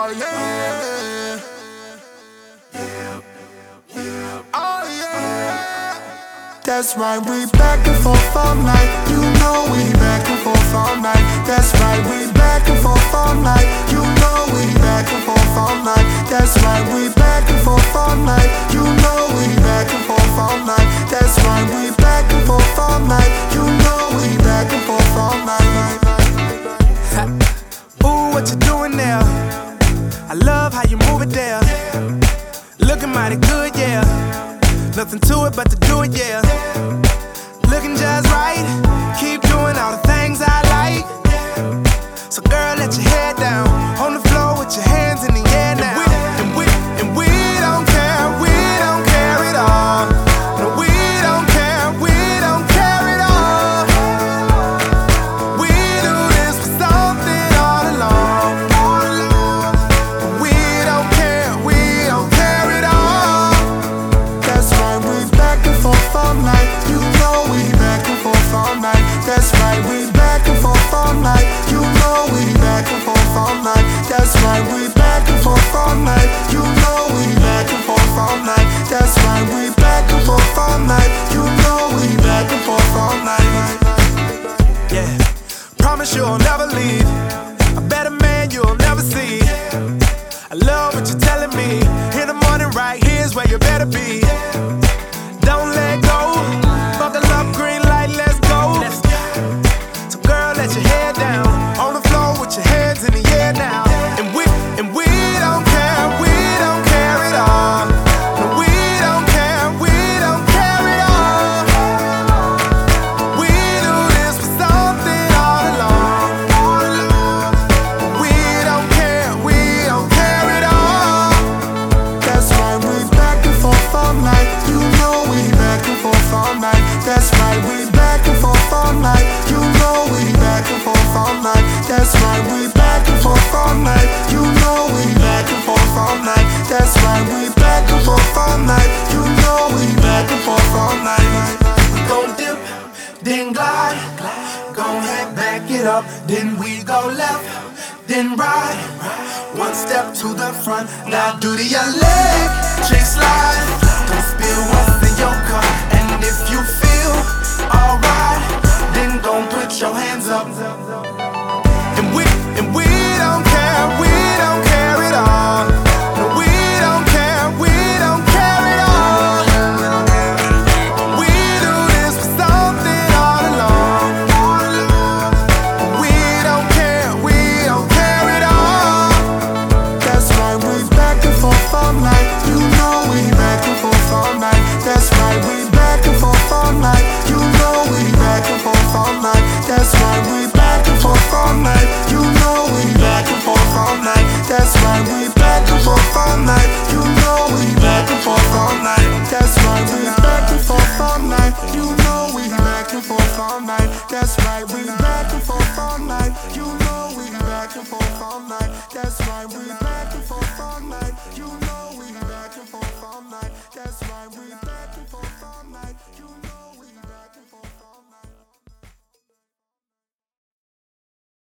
Oh yeah. Oh yeah. That's right, we back and forth all night. You know we back and forth all night. That's right, we back and forth all night. You know we back and forth all night. That's right, we back and forth all night. You know we back and forth all night. That's right, we back and forth all night. You know we back and forth all night. Ooh, what you doing there? I love how you move it there. Looking mighty good, yeah. Nothing to it but to do it, yeah. Looking just right. Keep doing all the things I like. So girl, let your head down on the floor with your hands in the air now. And we don't care, we don't care at all. No, we don't care, we don't care at all. We do this for something all along. We don't care at all. That's right, we back and forth all night. You know we back and forth all night. That's right, we back and forth all night. You know we back and forth all night. That's right, we back and forth all night. You know we back and forth all night. That's right, we back and forth all night. You know we back and forth all night. Yeah, promise you'll never leave. A better man you'll never see. I love what you're telling me. In the morning, right here's where you better be. Don't let go. Buckle up, green light, let's go. So girl, let your head down on the floor with your hands in the air now. And we don't care, we don't care at all. No, we don't care at all. We do this for something all along. We don't care at all. That's right, we back and forth all night. You know we back and forth all night. That's right, we back and forth all night. You know we back and forth all night. That's right, we back and forth all night. You know we back and forth all night. That's right, we back and forth all night. You know we back and forth all night. We gon' dip, then glide. Gon' head back it up, then we go left, then right. One step to the front, now do to your leg, shake slide. Don't spill what's in your cup, and if you feel alright, then gon' put your hands up. And we don't care at all. No, we don't care at all. We do this for something all along. We don't care at all. That's right, we back and forth all night. You know we back and forth all night. That's right, we back and forth all night. You know we back and forth all night. That's right, we back and forth all night. You know we back and forth all night. That's right, we back and forth all night. You know we back and forth all night. That's right, we back and forth all night. You know we back and forth all night. That's right, we back and forth all night. You know we back and forth all night. That's right, we back